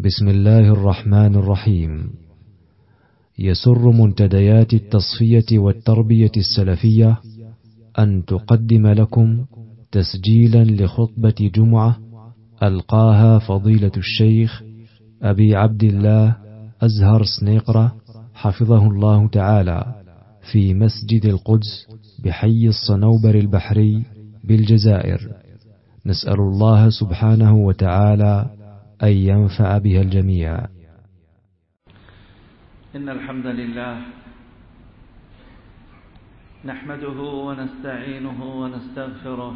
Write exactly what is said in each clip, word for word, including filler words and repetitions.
بسم الله الرحمن الرحيم. يسر منتديات التصفية والتربية السلفية أن تقدم لكم تسجيلا لخطبة جمعة ألقاها فضيلة الشيخ أبي عبد الله أزهر سنيقرة حفظه الله تعالى في مسجد القدس بحي الصنوبر البحري بالجزائر. نسأل الله سبحانه وتعالى أن ينفع بها الجميع. إن الحمد لله نحمده ونستعينه ونستغفره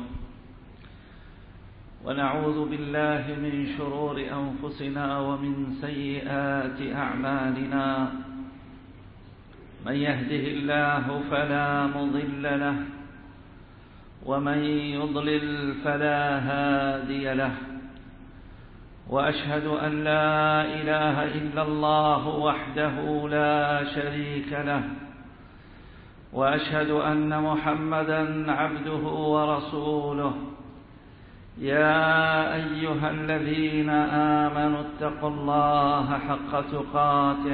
ونعوذ بالله من شرور أنفسنا ومن سيئات أعمالنا. من يهده الله فلا مضل له ومن يضلل فلا هادي له، وأشهد أن لا إله إلا الله وحده لا شريك له، وأشهد أن محمدا عبده ورسوله. يا أيها الذين آمنوا اتقوا الله حق تقاته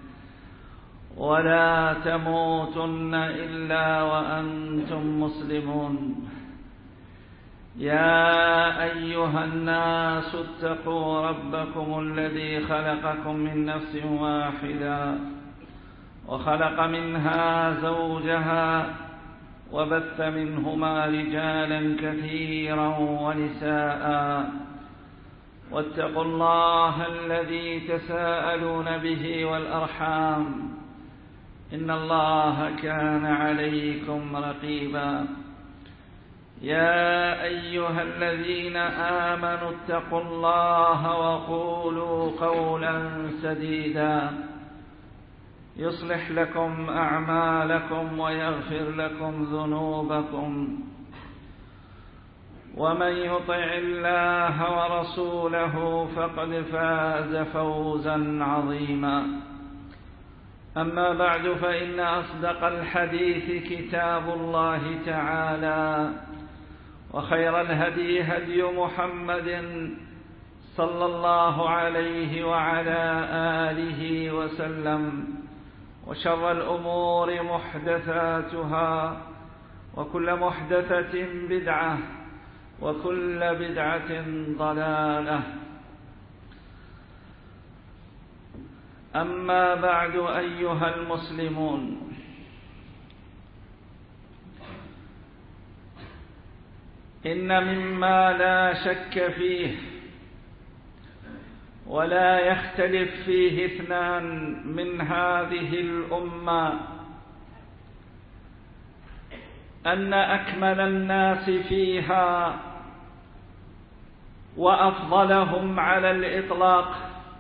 ولا تموتن إلا وأنتم مسلمون. يا أيها الناس اتقوا ربكم الذي خلقكم من نفس واحدة وخلق منها زوجها وبث منهما رجالا كثيرا ونساء، واتقوا الله الذي تساءلون به والأرحام إن الله كان عليكم رقيبا. يا أيها الذين آمنوا اتقوا الله وقولوا قولا سديدا يصلح لكم أعمالكم ويغفر لكم ذنوبكم، ومن يطع الله ورسوله فقد فاز فوزا عظيما. أما بعد، فإن أصدق الحديث كتاب الله تعالى، وخير الهدي هدي محمد صلى الله عليه وعلى آله وسلم، وشر الأمور محدثاتها، وكل محدثة بدعة، وكل بدعة ضلالة. أما بعد أيها المسلمون، إن مما لا شك فيه ولا يختلف فيه اثنان من هذه الأمة أن أكمل الناس فيها وأفضلهم على الإطلاق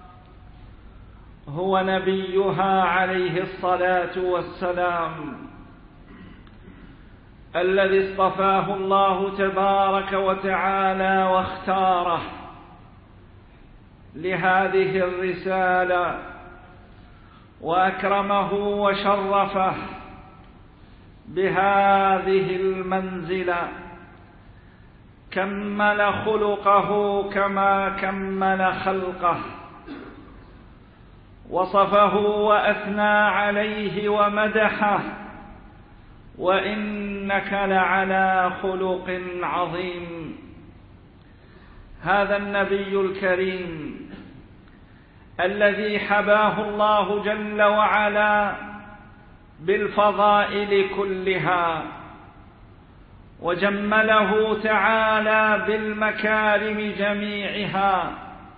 هو نبيها عليه الصلاة والسلام، الذي اصطفاه الله تبارك وتعالى واختاره لهذه الرسالة، وأكرمه وشرفه بهذه المنزلة، كمل خلقه كما كمل خلقه، وصفه وأثنى عليه ومدحه، وإنك لعلى خلق عظيم. هذا النبي الكريم الذي حباه الله جل وعلا بالفضائل كلها، وجمله تعالى بالمكارم جميعها،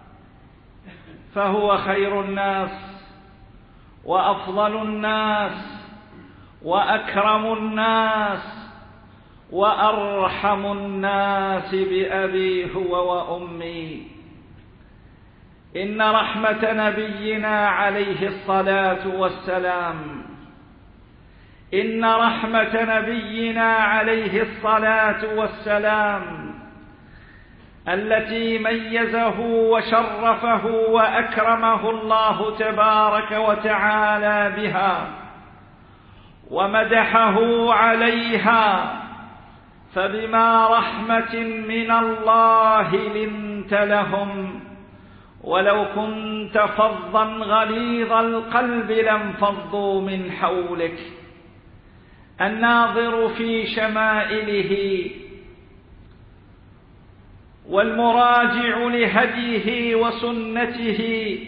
فهو خير الناس وأفضل الناس وأكرم الناس وأرحم الناس بأبي هو وأمي. إن رحمة نبينا عليه الصلاة والسلام إن رحمة نبينا عليه الصلاة والسلام التي ميزه وشرفه وأكرمه الله تبارك وتعالى بها ومدحه عليها، فبما رحمة من الله لنت لهم ولو كنت فظا غليظ القلب لانفضوا من حولك. الناظر في شمائله والمراجع لهديه وسنته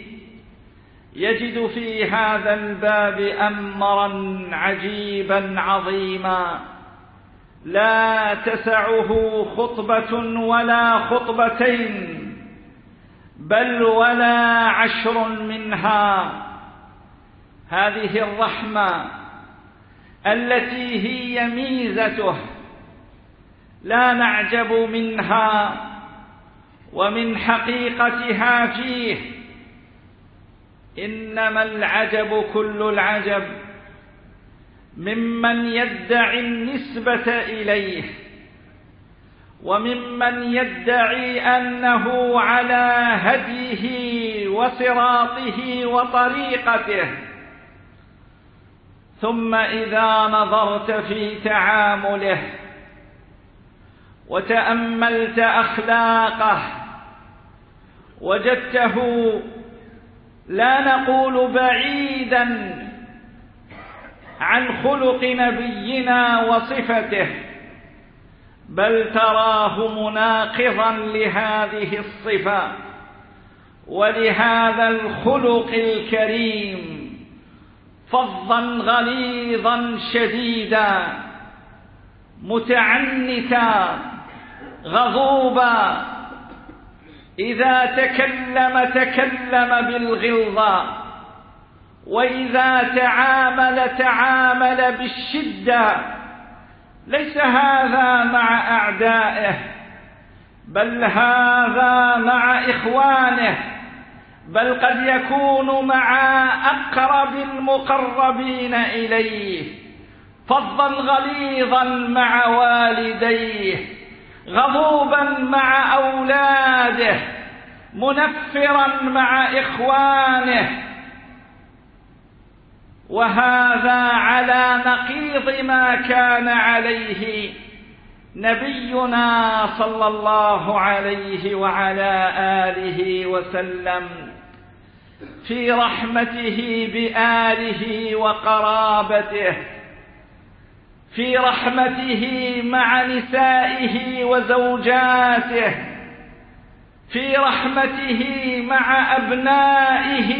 يجد في هذا الباب أمرا عجيبا عظيما لا تسعه خطبة ولا خطبتين بل ولا عشر منها. هذه الرحمة التي هي ميزته لا نعجب منها ومن حقيقتها فيه، إنما العجب كل العجب ممن يدعي النسبة إليه وممن يدعي أنه على هديه وصراطه وطريقته، ثم إذا نظرت في تعامله وتأملت أخلاقه وجدته لا نقول بعيدا عن خلق نبينا وصفته، بل تراه مناقضا لهذه الصفة ولهذا الخلق الكريم، فظا غليظا شديدا متعنتا غضوبا، إذا تكلم تكلم بالغلظة، وإذا تعامل تعامل بالشدة. ليس هذا مع أعدائه بل هذا مع إخوانه، بل قد يكون مع أقرب المقربين إليه، فظا غليظا مع والديه، غضوبا مع أولاده، منفرا مع إخوانه، وهذا على نقيض ما كان عليه نبينا صلى الله عليه وعلى آله وسلم في رحمته بآله وقرابته، في رحمته مع نسائه وزوجاته، في رحمته مع أبنائه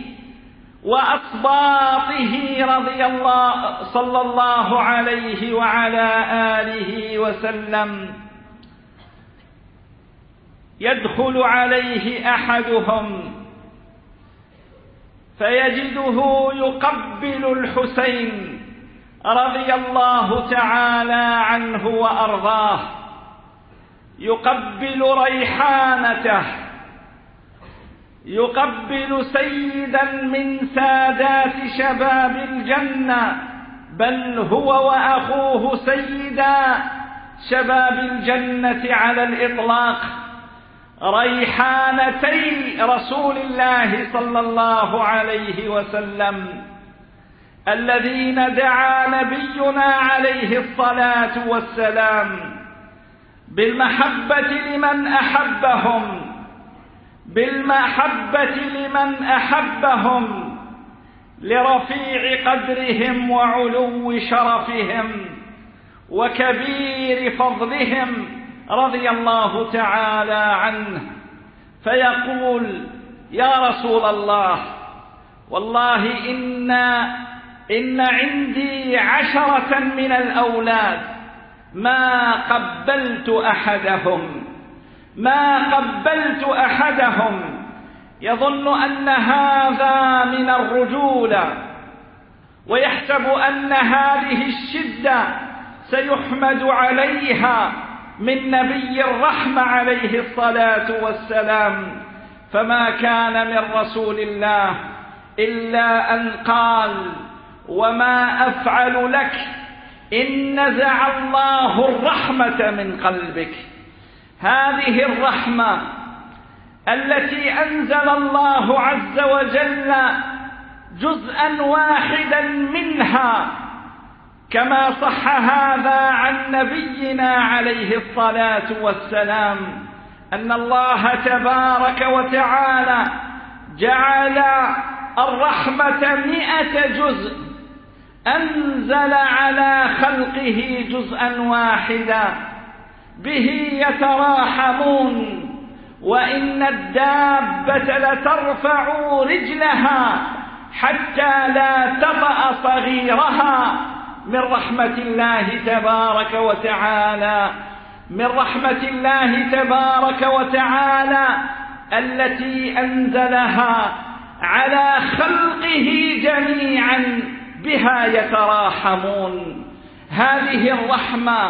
وأصباطه رضي الله صلى الله عليه وعلى آله وسلم. يدخل عليه أحدهم فيجده يقبل الحسين رضي الله تعالى عنه وأرضاه، يقبل ريحانته، يقبل سيدا من سادات شباب الجنة، بل هو وأخوه سيدا شباب الجنة على الإطلاق، ريحانتي رسول الله صلى الله عليه وسلم الذين دعا نبينا عليه الصلاة والسلام بالمحبة لمن أحبهم، بالمحبة لمن أحبهم، لرفيع قدرهم وعلو شرفهم وكبير فضلهم رضي الله تعالى عنه، فيقول: يا رسول الله، والله إن إن عندي عشرة من الأولاد ما قبلت أحدهم ما قبلت أحدهم يظن أن هذا من الرجولة، ويحسب أن هذه الشدة سيحمد عليها من نبي الرحمة عليه الصلاة والسلام، فما كان من رسول الله إلا أن قال: وما أفعل لك إن نزع الله الرحمة من قلبك. هذه الرحمة التي أنزل الله عز وجل جزءا واحدا منها، كما صح هذا عن نبينا عليه الصلاة والسلام أن الله تبارك وتعالى جعل الرحمة مئة جزء، أنزل على خلقه جزءا واحدا به يتراحمون، وإن الدابة لترفع رجلها حتى لا تطأ صغيرها، من رحمة الله تبارك وتعالى من رحمة الله تبارك وتعالى التي أنزلها على خلقه جميعا بها يتراحمون. هذه الرحمة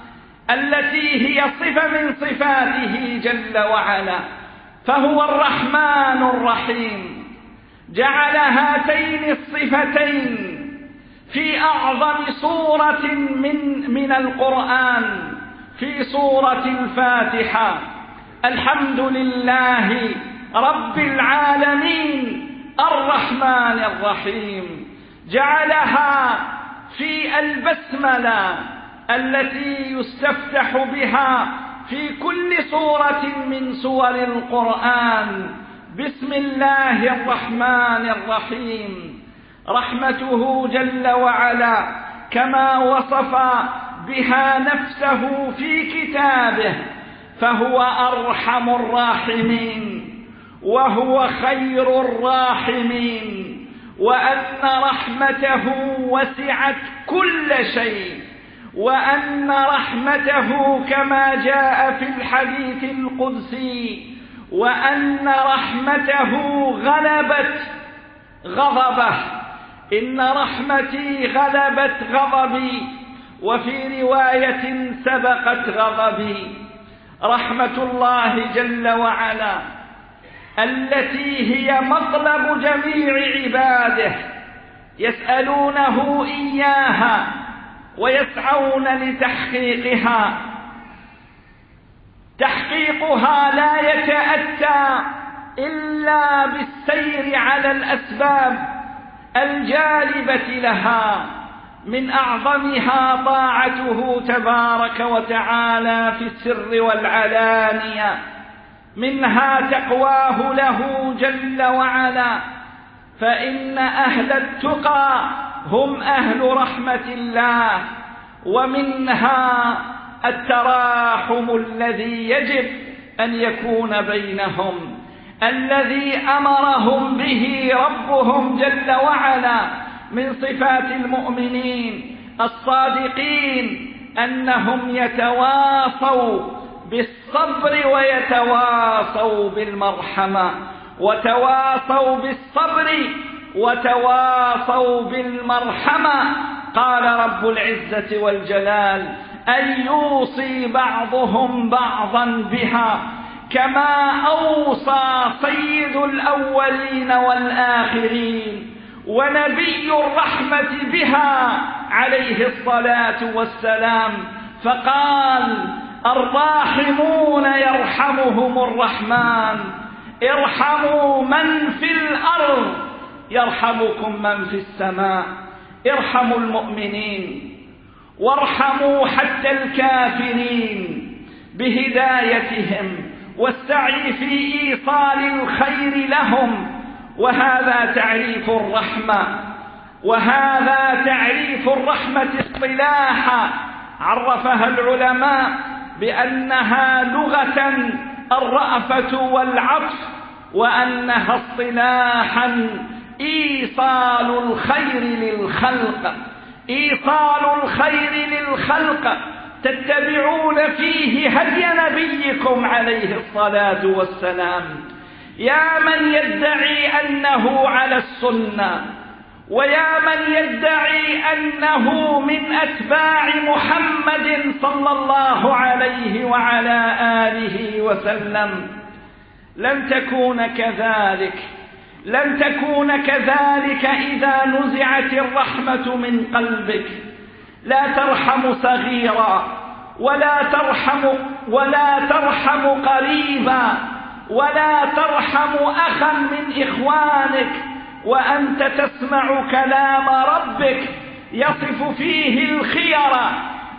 التي هي صفة من صفاته جل وعلا، فهو الرحمن الرحيم، جعل هاتين الصفتين في أعظم سورة من, من القرآن، في سورة الفاتحة. الحمد لله رب العالمين الرحمن الرحيم، جعلها في البسملة التي يستفتح بها في كل سورة من سور القرآن، بسم الله الرحمن الرحيم. رحمته جل وعلا كما وصف بها نفسه في كتابه، فهو أرحم الراحمين وهو خير الراحمين، وأن رحمته وسعت كل شيء، وأن رحمته كما جاء في الحديث القدسي، وأن رحمته غلبت غضبه، إن رحمتي غلبت غضبي، وفي رواية سبقت غضبي. رحمة الله جل وعلا التي هي مطلب جميع عباده، يسألونه إياها ويسعون لتحقيقها. تحقيقها لا يتأتى إلا بالسير على الأسباب الجالبة لها، من أعظمها طاعته تبارك وتعالى في السر والعلانية، منها تقواه له جل وعلا، فإن أهل التقى هم أهل رحمة الله، ومنها التراحم الذي يجب أن يكون بينهم، الذي أمرهم به ربهم جل وعلا من صفات المؤمنين الصادقين، أنهم يتواصوا بالصبر ويتواصوا بالمرحمة، وتواصوا بالصبر وتواصوا بالمرحمة. قال رب العزة والجلال: أن يوصي بعضهم بعضا بها كما أوصى سيد الأولين والآخرين ونبي الرحمة بها عليه الصلاة والسلام، فقال: الراحمون يرحمهم الرحمن، ارحموا من في الأرض يرحمكم من في السماء. ارحموا المؤمنين وارحموا حتى الكافرين بهدايتهم والسعي في إيصال الخير لهم. وهذا تعريف الرحمة، وهذا تعريف الرحمة اصطلاحا عرفها العلماء بأنها لغة الرأفة والعطف، وأنها اصطلاحا إيصال الخير للخلق، إيصال الخير للخلق تتبعون فيه هدي نبيكم عليه الصلاة والسلام. يا من يدعي أنه على السنة، ويا من يدعي أنه من أتباع محمد صلى الله عليه وعلى آله وسلم، لن تكون كذلك، لن تكون كذلك إذا نزعت الرحمة من قلبك. لا ترحم صغيرا، ولا ترحم ولا ترحم قريبا، ولا ترحم أخا من إخوانك، وأنت تسمع كلام ربك يصف فيه الخير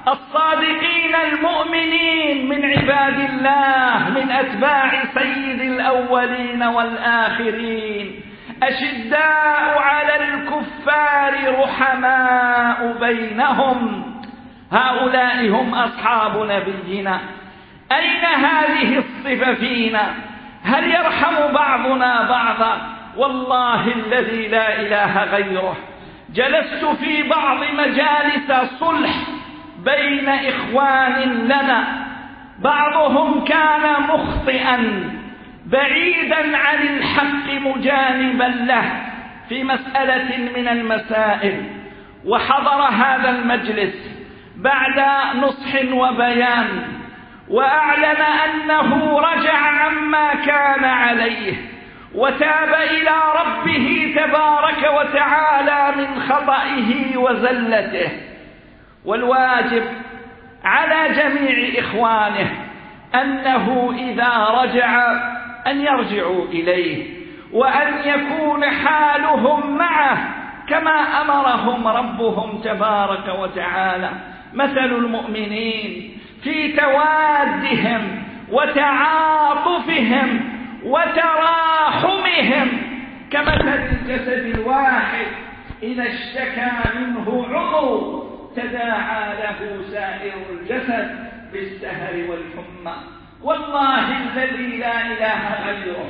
الصادقين المؤمنين من عباد الله من أتباع سيد الأولين والآخرين، أشداء على الكفار رحماء بينهم، هؤلاء هم أصحاب نبينا. أين هذه الصفة فينا؟ هل يرحم بعضنا بعضا؟ والله الذي لا إله غيره، جلست في بعض مجالس صلح بين إخوان لنا، بعضهم كان مخطئا بعيدا عن الحق مجانبا له في مسألة من المسائل، وحضر هذا المجلس بعد نصح وبيان، وأعلن أنه رجع عما كان عليه وتاب إلى ربه تبارك وتعالى من خطئه وزلته. والواجب على جميع إخوانه أنه إذا رجع أن يرجعوا إليه، وأن يكون حالهم معه كما أمرهم ربهم تبارك وتعالى. مثل المؤمنين في توادهم وتعاطفهم وتراحمهم كمثل الجسد الواحد إذا اشتكى منه عضو تداعى له سائر الجسد بالسهر والحمى. والله الذي لا إله غيره،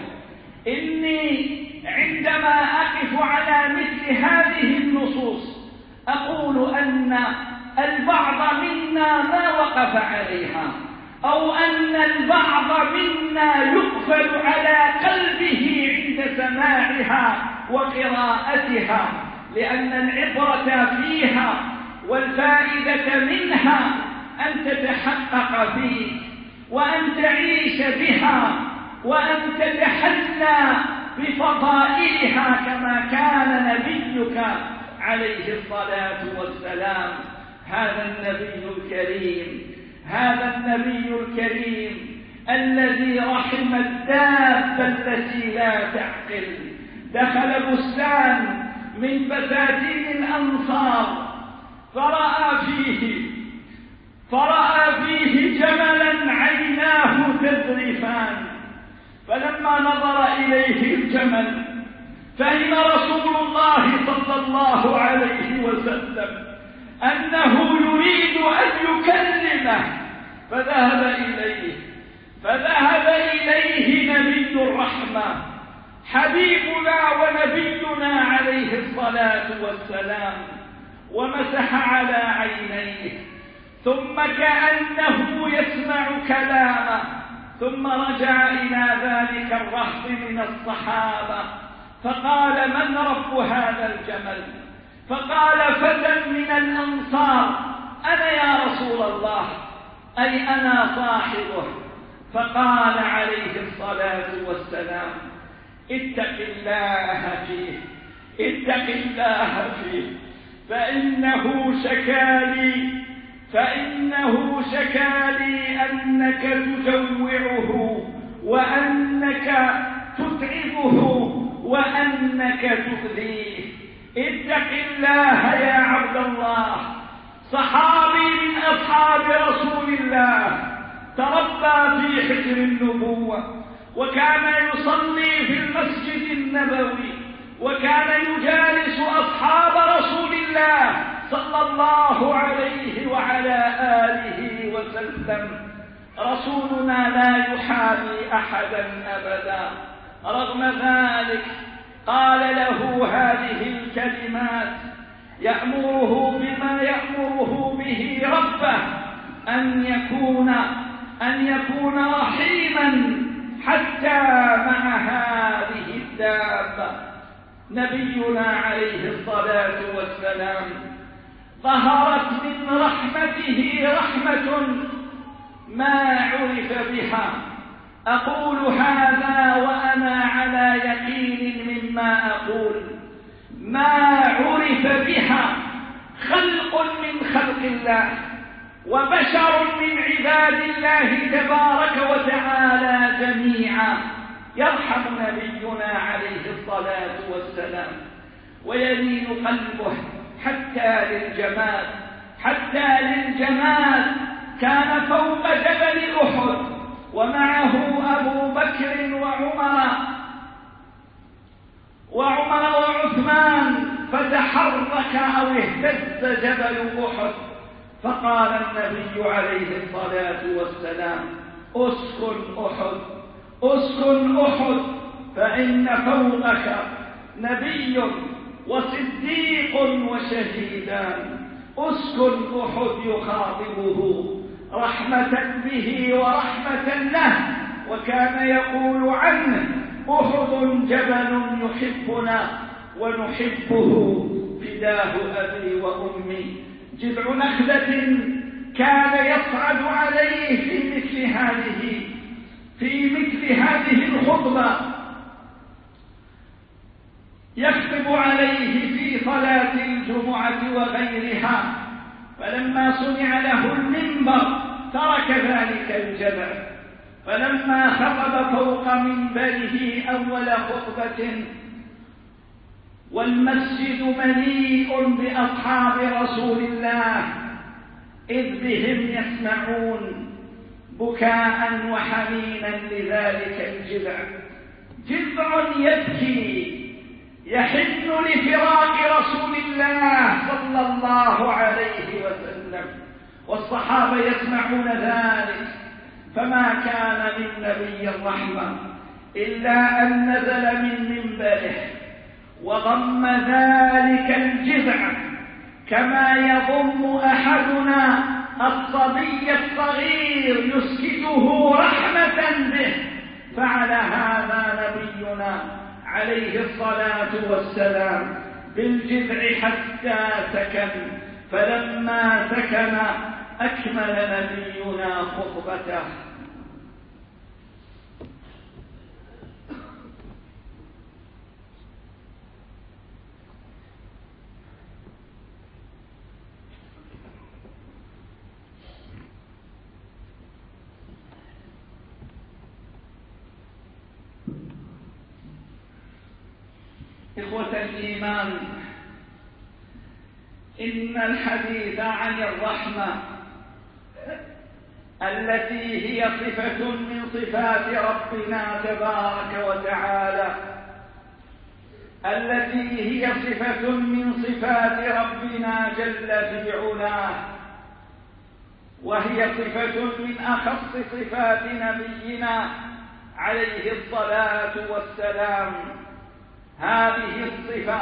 إني عندما أقف على مثل هذه النصوص أقول أن البعض منا ما وقف عليها، أو أن البعض منا يقفل على قلبه عند سماعها وقراءتها، لأن العبرة فيها والفائدة منها أن تتحقق فيك وأن تعيش بها وأن تتحلى بفضائلها كما كان نبيك عليه الصلاة والسلام. هذا النبي الكريم، هذا النبي الكريم الذي رحم الدابة التي لا تعقل، دخل بستان من بساتين الأنصار فرأى فيه فرأى فيه جملا عيناه تذرفان، فلما نظر إليه الجمل فهم رسول الله صلى الله عليه وسلم أنه يريد أن يكلمه، فذهب إليه فذهب إليه نبي الرحمة حبيبنا ونبينا عليه الصلاة والسلام، ومسح على عينيه، ثم كأنه يسمع كلامه، ثم رجع إلى ذلك الرهط من الصحابة فقال: من رب هذا الجمل؟ فقال فتى من الأنصار: أنا يا رسول الله، أي أنا صاحبه. فقال عليه الصلاة والسلام: اتق الله فيه، اتق الله فيه، فإنه شكالي فإنه شكالي أنك تجوعه وأنك تتعبه وأنك تؤذيه. اتق الله يا عبد الله. صحابي من أصحاب رسول الله، تربى في حجر النبوة، وكان يصلي في المسجد النبوي، وكان يجالس أصحاب رسول الله صلى الله عليه وعلى آله وسلم. رسولنا لا يحابي أحدا أبدا، رغم ذلك قال له هذه الكلمات يأمره بما يأمره به ربه، أن يكون أن يكون رحيما حتى مع هذه الدابة. نبينا عليه الصلاة والسلام ظهرت من رحمته رحمة ما عرف بها. أقول هذا وأنا على يقين مما أقول، ما عرف بها خلق من خلق الله وبشر من عباد الله تبارك وتعالى جميعا. يرحم نبينا عليه الصلاة والسلام ويلين قلبه حتى للجمال. حتى للجمال كان فوق جبل أحد ومعه أبو بكر وعمر وعمر وعثمان، فتحرك أو اهتز جبل أحد، فقال النبي عليه الصلاة والسلام: اسكن أحد، اسكن أحد، فإن فوقك نبي وصديق وشهيدان. اسكن أحد يخاطبه رحمة به ورحمة له، وكان يقول عنه: أحد جبل يحبنا ونحبه، فداه أبي وأمي. جذع نخلة كان يصعد عليه في مثل هذه في مثل هذه الخطبة، يخطب عليه في صلاة الجمعة وغيرها، فلما سمع له المنبر ترك ذلك الجبل، فلما خطب فوق منبره أول خطبة والمسجد مليء بأصحاب رسول الله إذ بهم يسمعون بكاء وحنينا لذلك الجذع، جذع يبكي يحن لفراق رسول الله صلى الله عليه وسلم، والصحابة يسمعون ذلك، فما كان من نبي الرحمة إلا أن نزل من منبره وضم ذلك الجذع كما يضم أحدنا الصبي الصغير يسكته رحمة به، فعلى هذا نبينا عليه الصلاة والسلام بالجذع حتى سكن، فلما سكن أكمل نبينا خطبته. إخوة الإيمان، إن الحديث عن الرحمة التي هي صفة من صفات ربنا تبارك وتعالى، التي هي صفة من صفات ربنا جل في علاه، وهي صفة من أخص صفات نبينا عليه الصلاة والسلام. هذه الصفة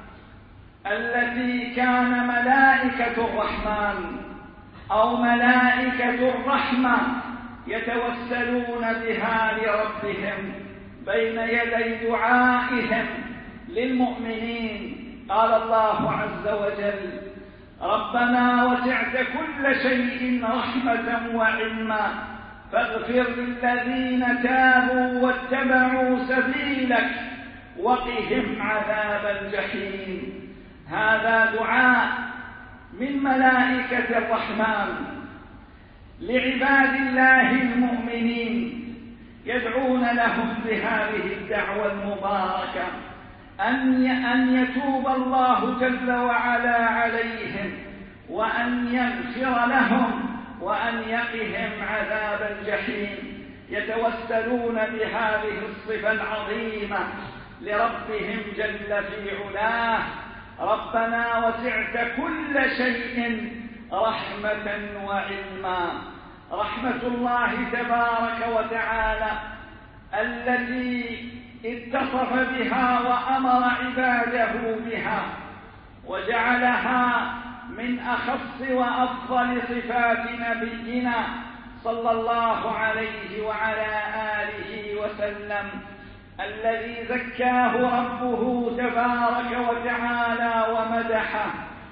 التي كان ملائكة الرحمن أو ملائكة الرحمة يتوسلون بها لربهم بين يدي دعائهم للمؤمنين. قال الله عز وجل: ربنا وسعت كل شيء رحمة وعلما فاغفر للذين تابوا واتبعوا سبيلك وقهم عذاب الجحيم. هذا دعاء من ملائكة الرحمن لعباد الله المؤمنين، يدعون لهم بهذه الدعوة المباركة أن يتوب الله جل وعلا عليهم، وأن يغفر لهم، وأن يقهم عذاب الجحيم. يتوسلون بهذه الصفة العظيمة لربهم جل في علاه: ربنا وسعت كل شيء رحمة وعلما. رحمة الله تبارك وتعالى التي اتصف بها وأمر عباده بها وجعلها من أخص وأفضل صفات نبينا صلى الله عليه وعلى آله وسلم، الذي زكاه ربه تبارك وتعالى ومدحه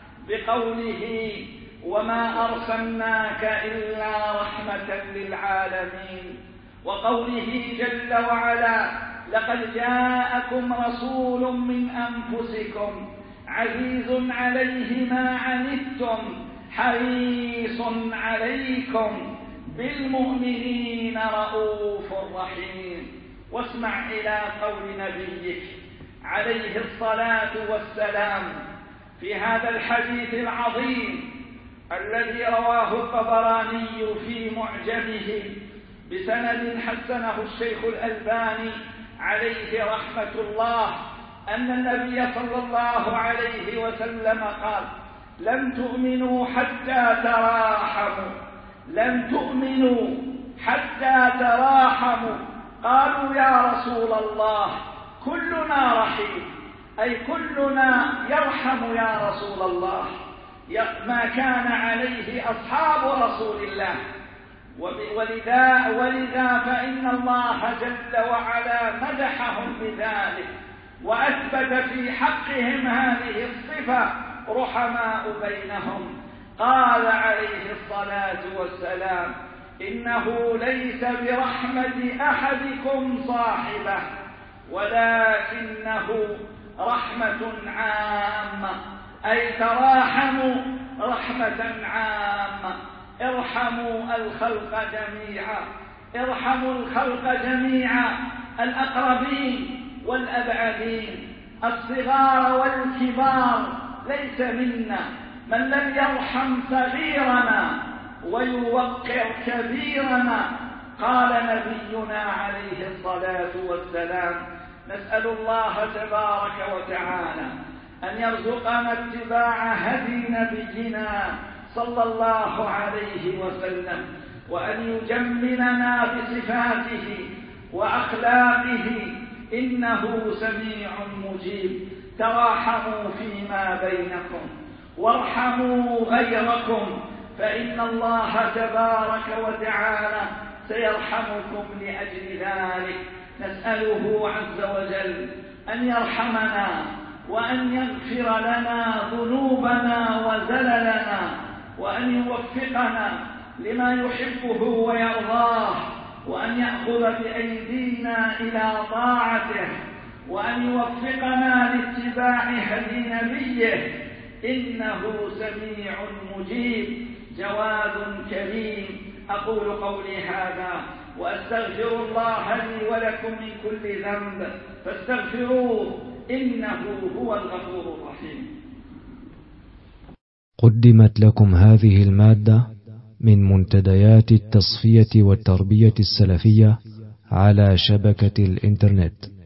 بقوله: وما أرسلناك إلا رحمة للعالمين، وقوله جل وعلا: لقد جاءكم رسول من أنفسكم عزيز عليه ما عنتم حريص عليكم بالمؤمنين رؤوف رحيم. واسمع إلى قول نبيك عليه الصلاة والسلام في هذا الحديث العظيم الذي رواه الطبراني في معجمه بسند حسنه الشيخ الألباني عليه رحمة الله أن النبي صلى الله عليه وسلم قال: لن تؤمنوا حتى تراحموا، لن تؤمنوا حتى تراحموا. قالوا: يا رسول الله كلنا رحيم، أي كلنا يرحم يا رسول الله، ما كان عليه أصحاب رسول الله. ولذا, ولذا فإن الله جل وعلا مدحهم بذلك وأثبت في حقهم هذه الصفة: رحماء بينهم. قال عليه الصلاة والسلام: إنه ليس برحمة أحدكم صاحبه، ولكنه رحمة عامة، أي تراحموا رحمة عامة. ارحموا الخلق جميعا، ارحموا الخلق جميعا، الأقربين والأبعدين، الصغار والكبار. ليس منا من لم يرحم صغيرنا ويوقر كبيرنا. قال نبينا عليه الصلاة والسلام: نسأل الله تبارك وتعالى أن يرزقنا اتباع هدي نبينا صلى الله عليه وسلم، وأن يجملنا بصفاته وأخلاقه، إنه سميع مجيب. تراحموا فيما بينكم وارحموا غيركم، فإن الله تبارك وتعالى سيرحمكم لأجل ذلك. نسأله عز وجل أن يرحمنا وأن يغفر لنا ذنوبنا وزللنا، وأن يوفقنا لما يحبه ويرضاه، وأن يأخذ بأيدينا إلى طاعته، وأن يوفقنا لاتباع هدي نبيه، إنه سميع مجيب جواد كريم. أقول قولي هذا وأستغفر الله لي ولكم من كل ذنب فاستغفروه إنه هو الغفور الرحيم. قدمت لكم هذه المادة من منتديات التصفية والتربية السلفية على شبكة الإنترنت.